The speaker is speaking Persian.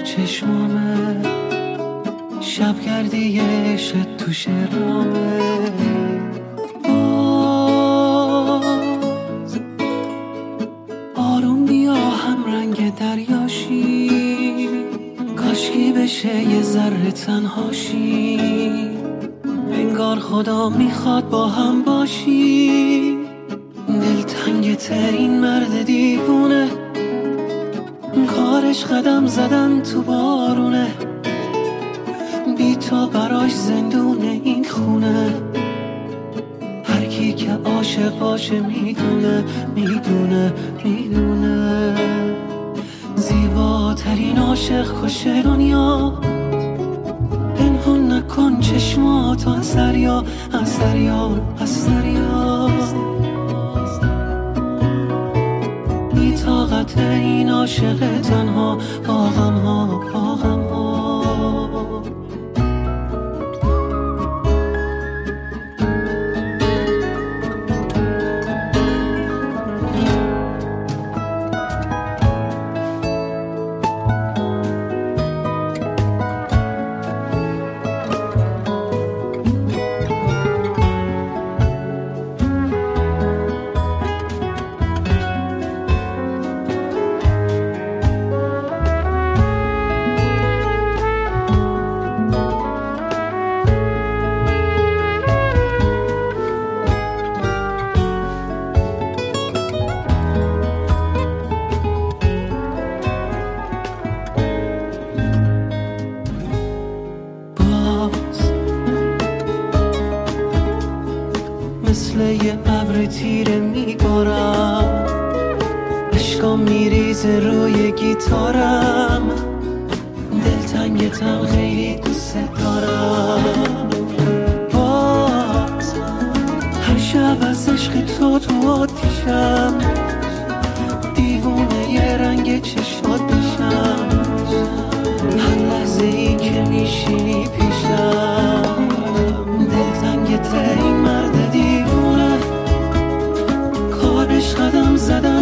چشمامه، شب گردی عشق تو شرامه. باز آروم بیا هم رنگ دریاشی، کاشکی بشه یه ذره تنهاشی، انگار خدا میخواد با هم باشی. دلتنگت این مرد دیوونه، کارش قدم زدن تو بارونه، بی تو براش زندونه این خونه. هر کی که عاشق باشه میدونه میدونه میدونه، زیباترین عاشق کشه دنیا. پنهون نکن چشماتو از دریا، از دریا، از دریا. بی طاقت این عاشق تنها با غم ها، با غم ها. مثل یه ابر تیره میبارم، عشقام میریزه روی گیتارم. دلتنگتم خیلی دوست دارم. باز هر شب از عشق تو آتیشم، دیوونه یه رنگ چشمات بشم. هر لحظه ای که میشینی پیشم، دلتنگت این مرد دیوونه، کارش قدم زدن